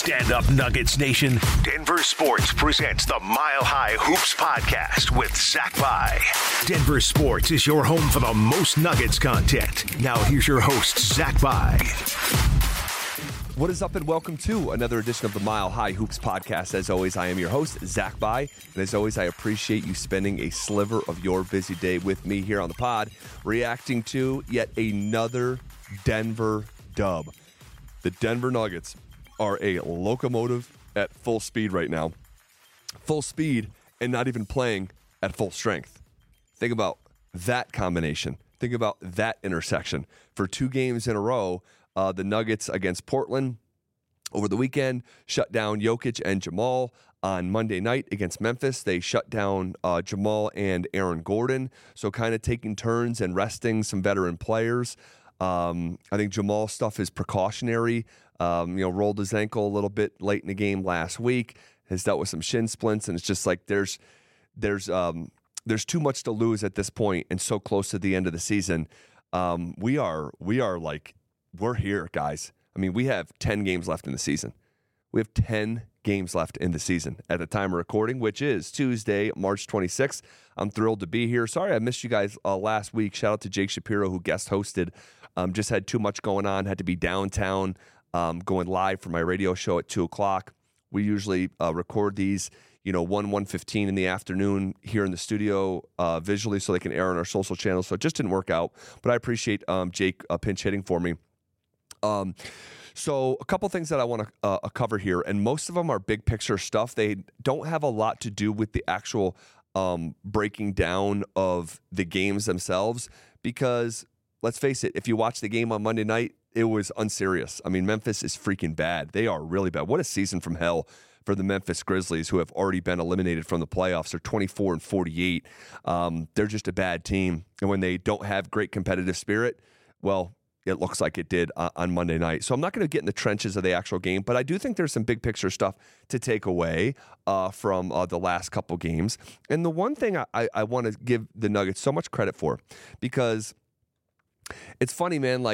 Stand up, Nuggets Nation. Denver Sports presents the Mile High Hoops podcast with Zach By. Denver Sports is your home for the most Nuggets content. Now here's your host, Zach By. What is up, and welcome to another edition of the Mile High Hoops podcast. As always, I am your host, Zach By, and as always, I appreciate you spending a sliver of your busy day with me here on the pod, reacting to yet another Denver dub. The Denver Nuggets are a locomotive at full speed right now. Full speed and not even playing at full strength. Think about that combination. Think about that intersection. For 2 games in a row, the Nuggets against Portland over the weekend shut down Jokic and Jamal. On Monday night against Memphis, they shut down Jamal and Aaron Gordon. So kind of taking turns and resting some veteran players. I think Jamal's stuff is precautionary. Rolled his ankle a little bit late in the game last week. Has dealt with some shin splints, and it's just like there's too much to lose at this point, and so close to the end of the season. We're here, guys. I mean, we have 10 games left in the season. We have 10 games left in the season at the time of recording, which is Tuesday, March 26th. I'm thrilled to be here. Sorry I missed you guys last week. Shout out to Jake Shapiro, who guest hosted. Just had too much going on. Had to be downtown, going live for my radio show at 2 o'clock. We usually record these, 1:15 in the afternoon here in the studio visually so they can air on our social channels. So it just didn't work out. But I appreciate Jake pinch hitting for me. So a couple things that I want to cover here, and most of them are big picture stuff. They don't have a lot to do with the actual breaking down of the games themselves, because let's face it, if you watch the game on Monday night, it was unserious. I mean, Memphis is freaking bad. They are really bad. What a season from hell for the Memphis Grizzlies, who have already been eliminated from the playoffs. They're 24-48. They're just a bad team. And when they don't have great competitive spirit, well, it looks like it did on Monday night. So I'm not going to get in the trenches of the actual game, but I do think there's some big picture stuff to take away from the last couple games. And the one thing I want to give the Nuggets so much credit for, because it's funny, man,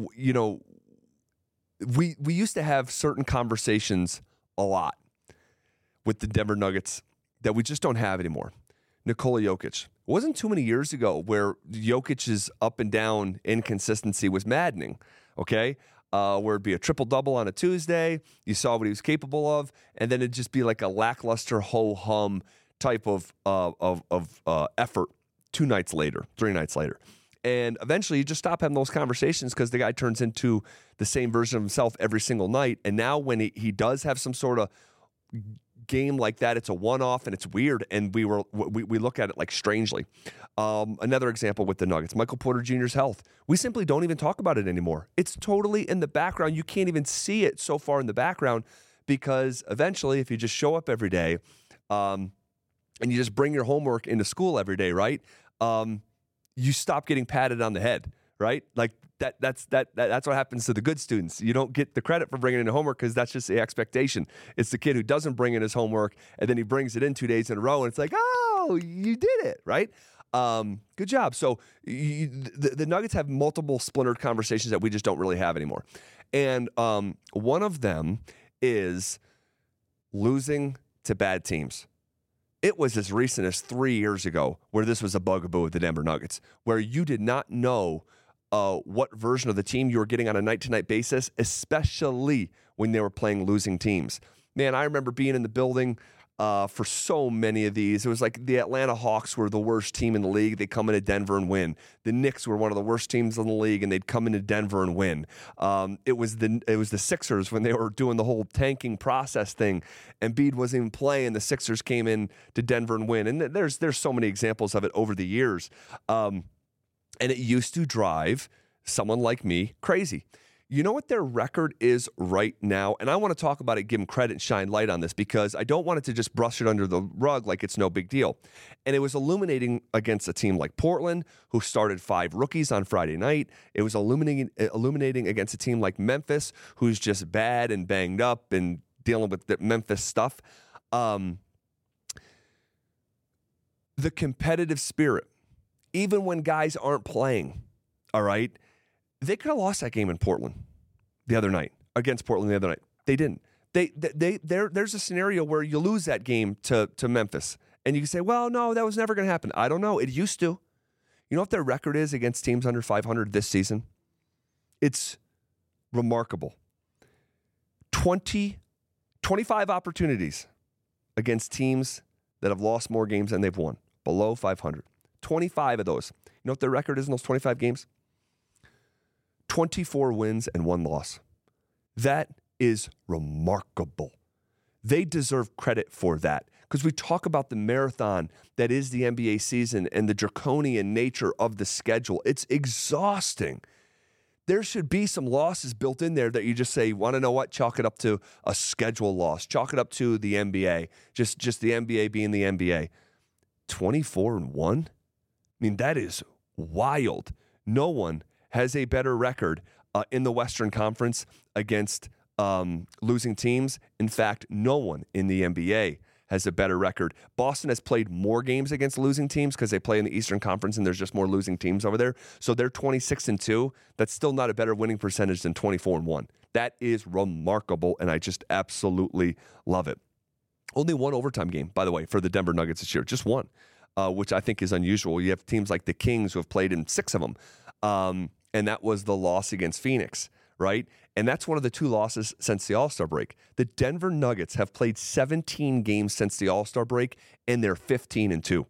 we used to have certain conversations a lot with the Denver Nuggets that we just don't have anymore. Nikola Jokic. It wasn't too many years ago where Jokic's up and down inconsistency was maddening, okay? Where it'd be a triple-double on a Tuesday, you saw what he was capable of, and then it'd just be like a lackluster ho-hum type of effort 2 nights later, 3 nights later. And eventually you just stop having those conversations because the guy turns into the same version of himself every single night. And now when he does have some sort of game like that, it's a one-off and it's weird, and we look at it like strangely. Another example with the Nuggets, Michael Porter Jr.'s health. We simply don't even talk about it anymore. It's totally in the background. You can't even see it so far in the background, because eventually, if you just show up every day, and you just bring your homework into school every day, right? You stop getting patted on the head, right? Like that's what happens to the good students. You don't get the credit for bringing in the homework because that's just the expectation. It's the kid who doesn't bring in his homework and then he brings it in 2 days in a row and it's like, oh, you did it, right? Good job. So the Nuggets have multiple splintered conversations that we just don't really have anymore. And one of them is losing to bad teams. It was as recent as 3 years ago where this was a bugaboo with the Denver Nuggets, where you did not know what version of the team you were getting on a night-to-night basis, especially when they were playing losing teams. Man, I remember being in the building for so many of these. It was like the Atlanta Hawks were the worst team in the league. They come into Denver and win. The Knicks were one of the worst teams in the league, and they'd come into Denver and win. It was the Sixers when they were doing the whole tanking process thing. Embiid wasn't even playing. The Sixers came in to Denver and win. And there's so many examples of it over the years. And it used to drive someone like me crazy. You know what their record is right now? And I want to talk about it, give them credit, and shine light on this, because I don't want it to just brush it under the rug like it's no big deal. And it was illuminating against a team like Portland, who started 5 rookies on Friday night. It was illuminating against a team like Memphis, who's just bad and banged up and dealing with the Memphis stuff. The competitive spirit, even when guys aren't playing, all right? They could have lost that game in Portland the other night, against Portland the other night. They didn't. There's a scenario where you lose that game to Memphis, and you can say, well, no, that was never going to happen. I don't know. It used to. You know what their record is against teams under 500 this season? It's remarkable. 25 opportunities against teams that have lost more games than they've won, below 500. 25 of those. You know what their record is in those 25 games? 24 wins and 1 loss. That is remarkable. They deserve credit for that because we talk about the marathon that is the NBA season and the draconian nature of the schedule. It's exhausting. There should be some losses built in there that you just say, want to know what? Chalk it up to a schedule loss. Chalk it up to the NBA. Just the NBA being the NBA. 24-1? I mean, that is wild. No one has a better record in the Western Conference against losing teams. In fact, no one in the NBA has a better record. Boston has played more games against losing teams because they play in the Eastern Conference and there's just more losing teams over there. So they're 26-2. That's still not a better winning percentage than 24-1. That is remarkable, and I just absolutely love it. Only one overtime game, by the way, for the Denver Nuggets this year. Just one, which I think is unusual. You have teams like the Kings who have played in 6 of them, and that was the loss against Phoenix, right? And that's one of the 2 losses since the All-Star break. The Denver Nuggets have played 17 games since the All-Star break, and they're 15-2.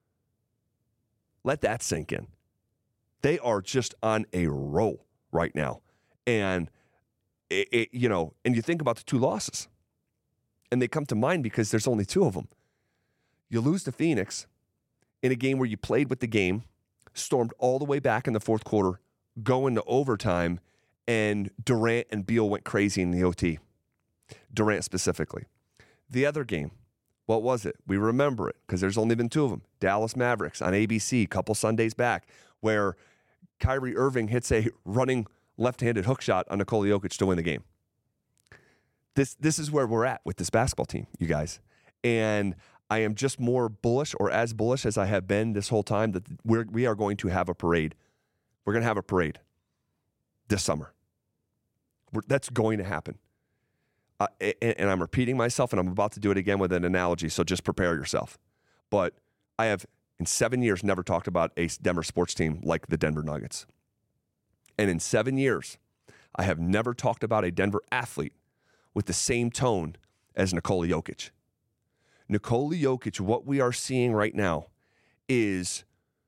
Let that sink in. They are just on a roll right now. And, and you think about the 2 losses, and they come to mind because there's only 2 of them. You lose to Phoenix in a game where you played with the game, stormed all the way back in the fourth quarter, go into overtime, and Durant and Beal went crazy in the OT. Durant specifically. The other game, what was it? We remember it because there's only been 2 of them. Dallas Mavericks on ABC a couple Sundays back where Kyrie Irving hits a running left-handed hook shot on Nikola Jokic to win the game. This is where we're at with this basketball team, you guys. And I am just more bullish, or as bullish as I have been this whole time, that we are going to have a parade. We're going to have a parade this summer. That's going to happen. And I'm repeating myself, and I'm about to do it again with an analogy, so just prepare yourself. But I have, in 7 years, never talked about a Denver sports team like the Denver Nuggets. And in 7 years, I have never talked about a Denver athlete with the same tone as Nikola Jokic. Nikola Jokic, what we are seeing right now is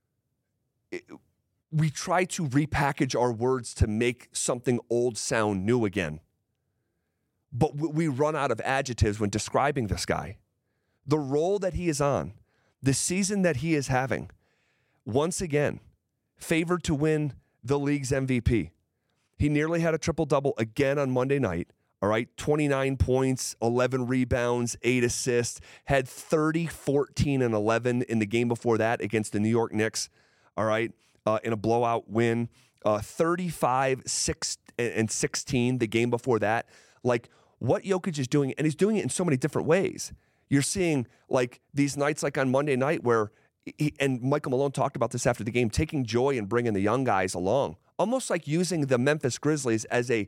we try to repackage our words to make something old sound new again. But we run out of adjectives when describing this guy. The role that he is on, the season that he is having, once again, favored to win the league's MVP. He nearly had a triple-double again on Monday night. All right, 29 points, 11 rebounds, 8 assists, had 30, 14, and 11 in the game before that against the New York Knicks, all right, in a blowout win. 35, 6, and 16 the game before that. Like, what Jokic is doing, and he's doing it in so many different ways. You're seeing, like, these nights like on Monday night where, and Michael Malone talked about this after the game, taking joy in bringing the young guys along, almost like using the Memphis Grizzlies as a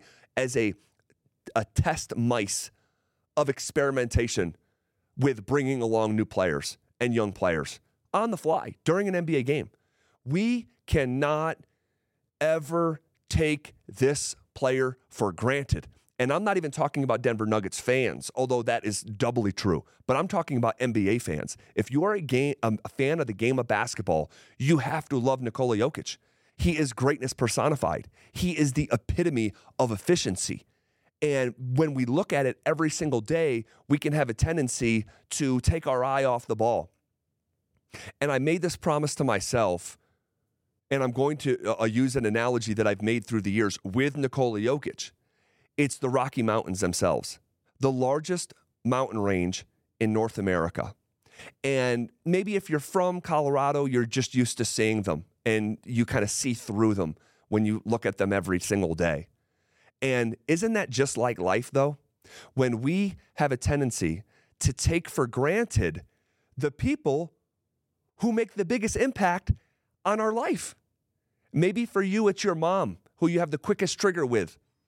test mice of experimentation with bringing along new players and young players on the fly during an NBA game. We cannot ever take this player for granted. And I'm not even talking about Denver Nuggets fans, although that is doubly true. But I'm talking about NBA fans. If you are a fan of the game of basketball, you have to love Nikola Jokic. He is greatness personified. He is the epitome of efficiency. And when we look at it every single day, we can have a tendency to take our eye off the ball. And I made this promise to myself, and I'm going to use an analogy that I've made through the years with Nikola Jokic. It's the Rocky Mountains themselves, the largest mountain range in North America. And maybe if you're from Colorado, you're just used to seeing them, and you kind of see through them when you look at them every single day. And isn't that just like life, though? When we have a tendency to take for granted the people who make the biggest impact on our life. Maybe for you, it's your mom, who you have the quickest trigger with.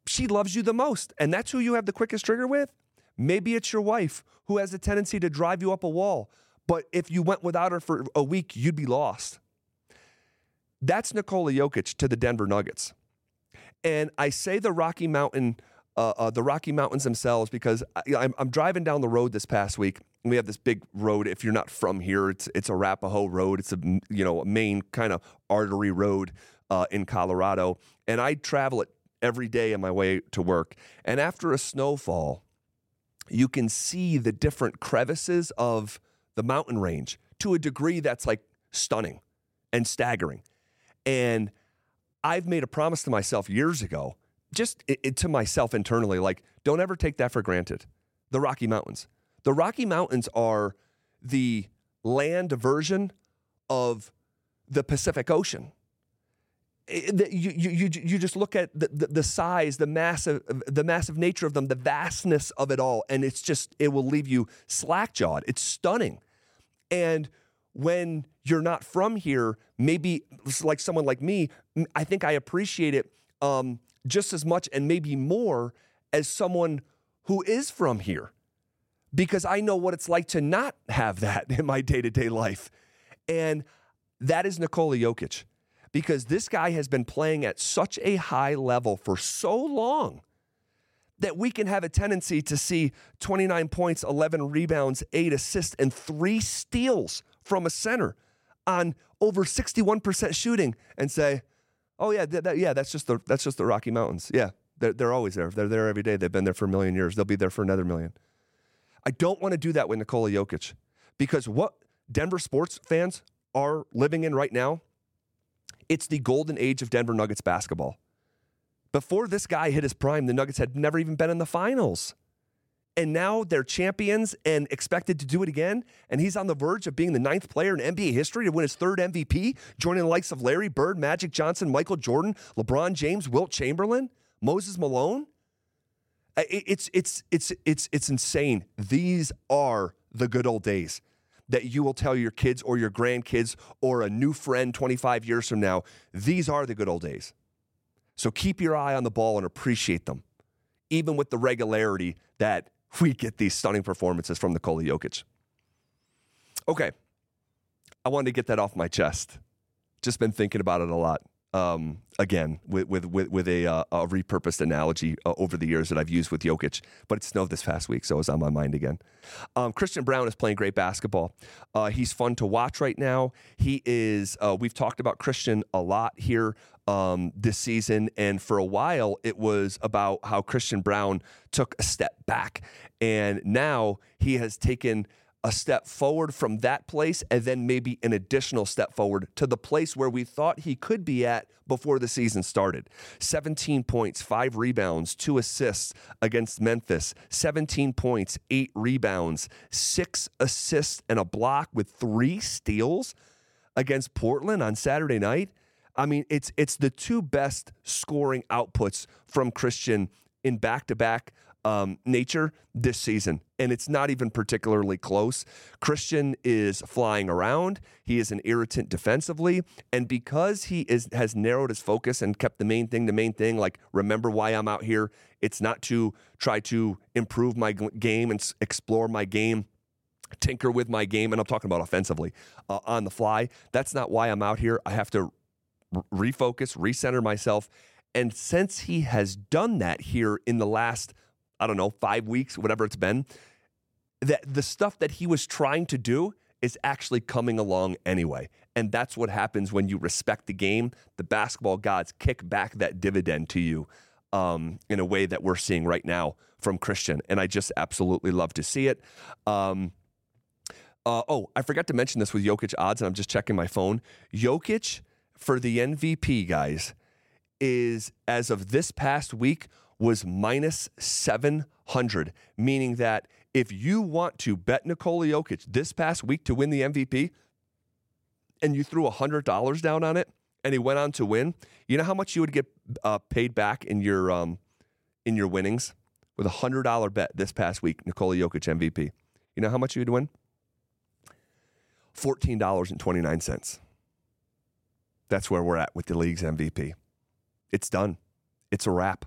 she loves you the most, and that's who you have the quickest trigger with. Maybe it's your wife who has a tendency to drive you up a wall, but if you went without her for a week, you'd be lost. That's Nikola Jokic to the Denver Nuggets. And I say the Rocky Mountains themselves because I'm driving down the road this past week. We have this big road. If you're not from here, it's Arapahoe Road. It's a main kind of artery road in Colorado, and I travel it every day on my way to work. And after a snowfall, you can see the different crevices of the mountain range to a degree that's like stunning and staggering. And I've made a promise to myself years ago, just to myself internally, like, don't ever take that for granted. The Rocky Mountains. The Rocky Mountains are the land version of the Pacific Ocean. You just look at the size, the massive nature of them, the vastness of it all, and it will leave you slack-jawed. It's stunning. And when you're not from here, maybe like someone like me, I think I appreciate it just as much and maybe more as someone who is from here, because I know what it's like to not have that in my day-to-day life. And that is Nikola Jokic. Because this guy has been playing at such a high level for so long that we can have a tendency to see 29 points, 11 rebounds, 8 assists, and 3 steals from a center on over 61% shooting and say, oh, yeah, that's just the Rocky Mountains. Yeah, they're always there. They're there every day. They've been there for a million years. They'll be there for another million. I don't want to do that with Nikola Jokic, because what Denver sports fans are living in right now, it's the golden age of Denver Nuggets basketball. Before this guy hit his prime, the Nuggets had never even been in the finals. And now they're champions and expected to do it again. And he's on the verge of being the 9th player in NBA history to win his 3rd MVP, joining the likes of Larry Bird, Magic Johnson, Michael Jordan, LeBron James, Wilt Chamberlain, Moses Malone. It's insane. These are the good old days that you will tell your kids or your grandkids or a new friend 25 years from now. These are the good old days. So keep your eye on the ball and appreciate them, even with the regularity that we get these stunning performances from Nikola Jokic. Okay, I wanted to get that off my chest. Just been thinking about it a lot. Again, with a repurposed analogy over the years that I've used with Jokic, but it snowed this past week, so it was on my mind again. Christian Braun is playing great basketball. He's fun to watch right now. He is. We've talked about Christian a lot here this season, and for a while it was about how Christian Braun took a step back, and now he has taken a step forward from that place and then maybe an additional step forward to the place where we thought he could be at before the season started. 17 points, 5 rebounds, 2 assists against Memphis. 17 points, 8 rebounds, 6 assists and a block with 3 steals against Portland on Saturday night. I mean, it's the 2 best scoring outputs from Christian in back-to-back nature this season, and it's not even particularly close. Christian is flying around. He is an irritant defensively, and because he has narrowed his focus and kept the main thing, like, remember why I'm out here. It's not to try to improve my game and explore my game, tinker with my game, and I'm talking about offensively on the fly. That's not why I'm out here. I have to refocus, recenter myself, and since he has done that here in the last 5 weeks, whatever it's been, that the stuff that he was trying to do is actually coming along anyway. And that's what happens when you respect the game. The basketball gods kick back that dividend to you in a way that we're seeing right now from Christian. And I just absolutely love to see it. I forgot to mention this with Jokic odds, and I'm just checking my phone. Jokic for the MVP, guys, is, as of this past week, was minus 700, meaning that if you want to bet Nikola Jokic this past week to win the MVP and you threw $100 down on it and he went on to win, you know how much you would get paid back in your winnings with a $100 bet this past week, Nikola Jokic MVP? You know how much you would win? $14.29. That's where we're at with the league's MVP. It's done. It's a wrap.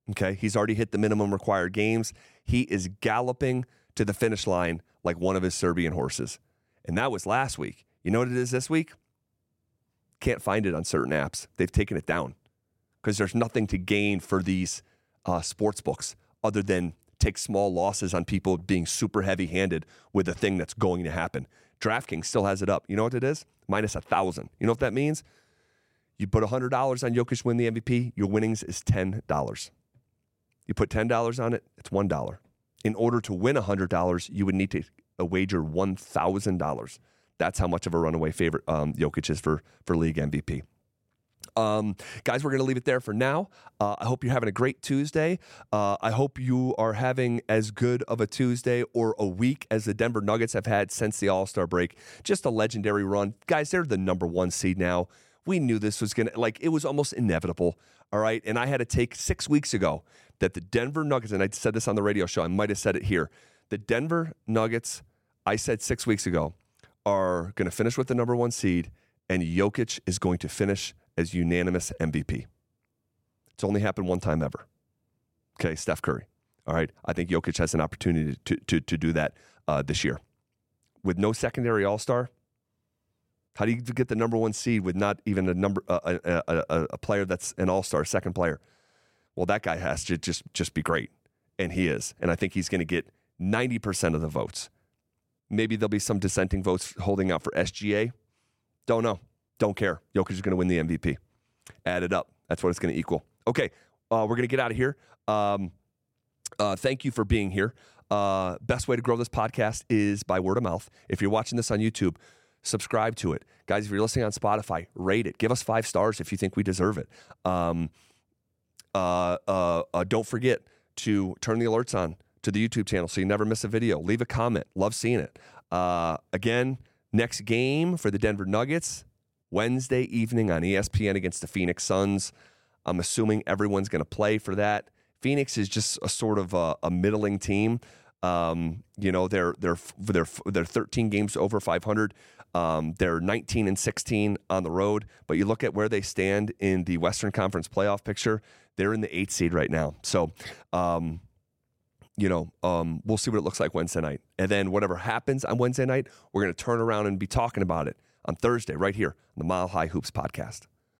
Okay, he's already hit the minimum required games. He is galloping to the finish line like one of his Serbian horses. And that was last week. You know what it is this week? Can't find it on certain apps. They've taken it down because there's nothing to gain for these sports books other than take small losses on people being super heavy-handed with a thing that's going to happen. DraftKings still has it up. You know what it is? Minus 1,000. You know what that means? You put $100 on Jokic win the MVP, your winnings is $10. You put $10 on it, it's $1. In order to win $100, you would need to wager $1,000. That's how much of a runaway favorite Jokic is for league MVP. Guys, we're going to leave it there for now. I hope you're having a great Tuesday. I hope you are having as good of a Tuesday or a week as the Denver Nuggets have had since the All-Star break. Just a legendary run. Guys, they're the number 1 seed now. We knew this was going to, it was almost inevitable, all right? And I had to take 6 weeks ago that the Denver Nuggets, and I said this on the radio show, I might have said it here, the Denver Nuggets, I said 6 weeks ago, are going to finish with the number 1 seed, and Jokic is going to finish as unanimous MVP. It's only happened one time ever. Okay, Steph Curry. All right, I think Jokic has an opportunity to do that this year. With no secondary All-Star, how do you get the number 1 seed with not even a player that's an All-Star, second player? Well, that guy has to just be great, and he is. And I think he's going to get 90% of the votes. Maybe there'll be some dissenting votes holding out for SGA. Don't know. Don't care. Jokic is going to win the MVP. Add it up. That's what it's going to equal. Okay, we're going to get out of here. Thank you for being here. Best way to grow this podcast is by word of mouth. If you're watching this on YouTube, subscribe to it. Guys, if you're listening on Spotify, rate it. Give us 5 stars if you think we deserve it. Don't forget to turn the alerts on to the YouTube channel so you never miss a video. Leave a comment. Love seeing it. Again, next game for the Denver Nuggets, Wednesday evening on ESPN against the Phoenix Suns. I'm assuming everyone's going to play for that. Phoenix is just a sort of a middling team. They're 13 games over 500. They're 19-16 on the road. But you look at where they stand in the Western Conference playoff picture, they're in the 8th seed right now. So, we'll see what it looks like Wednesday night. And then whatever happens on Wednesday night, we're going to turn around and be talking about it on Thursday right here on the Mile High Hoops podcast.